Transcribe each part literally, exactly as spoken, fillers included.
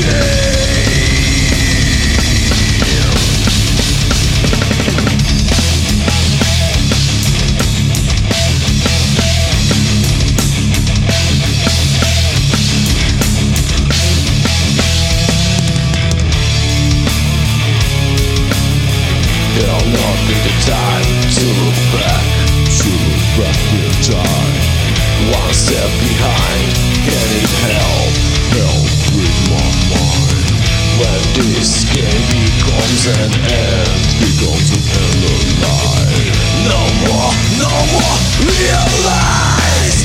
There'll not be the time to look back, to look back in time. One step behind, heading hell, hell with my mind. When this game becomes an end, becomes an end alive. No more, no more, realize.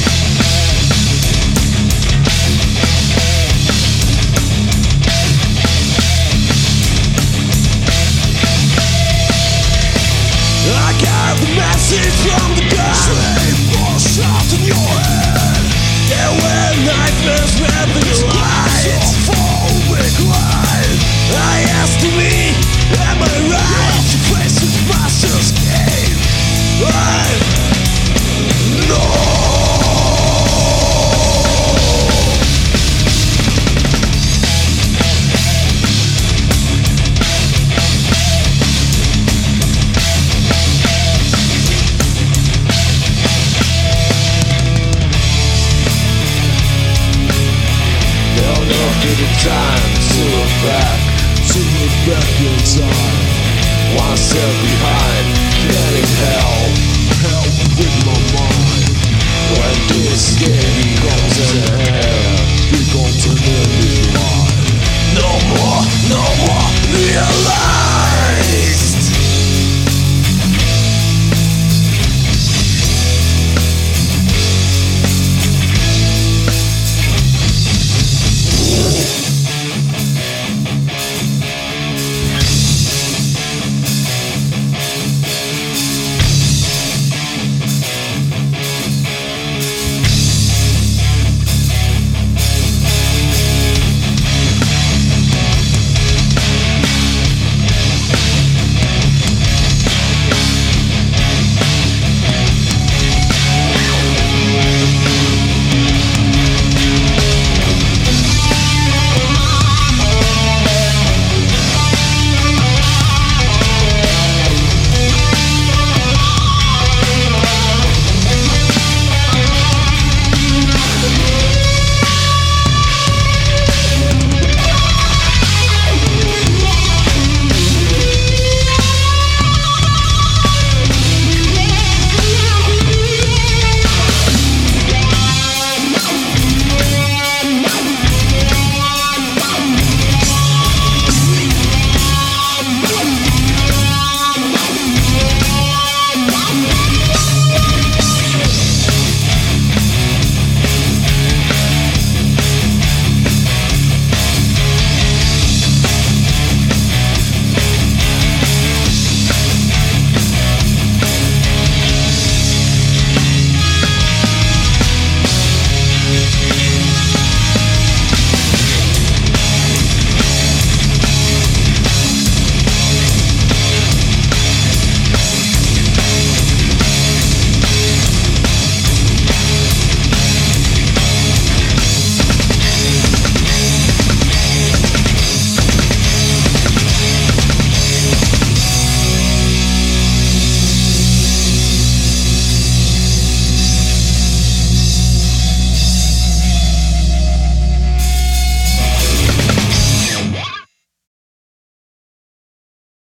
I got the message from the God. Sleep or shot in your head. There were nightmares where the light so far regret. I asked me, am I right to face this master's game? I know. The time to look back, to look back in time. One step behind, getting hell, hell with my mind. When this game becomes an end.